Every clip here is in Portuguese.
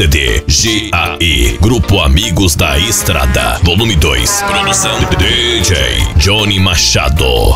CD GAE, Grupo Amigos da Estrada, Volume 2. Produção DJ Johnny Machado.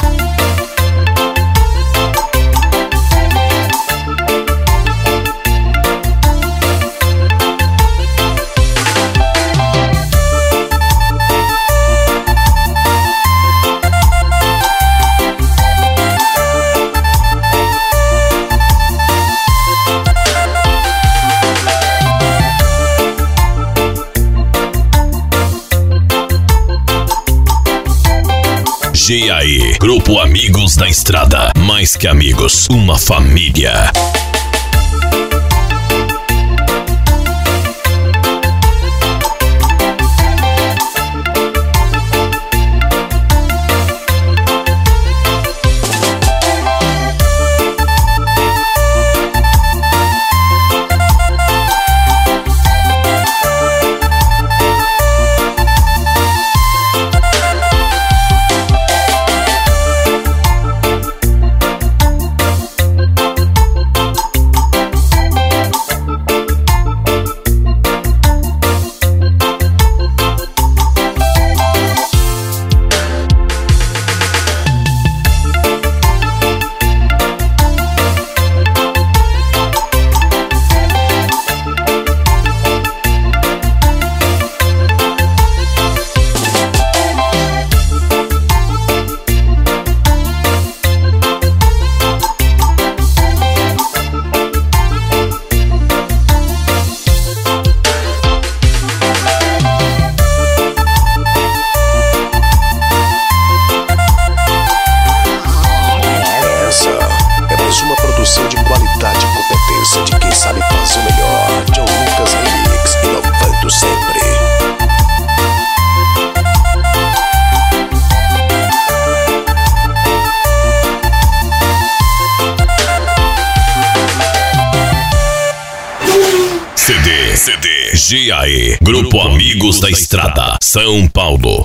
GAE, Grupo Amigos da Estrada. Mais que amigos, uma família. Uma produção de qualidade e competência de quem sabe fazer o melhor. John Lucas Remix, inovando sempre. CD GAE, Grupo Amigos da Estrada, São Paulo.